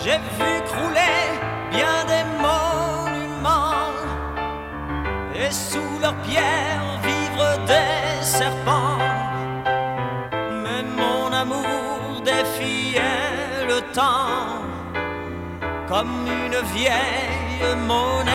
J'ai vu crouler bien des monuments et sous leurs pierres vivre des serpents. Mais mon amour défiait le temps comme une vieille monnaie.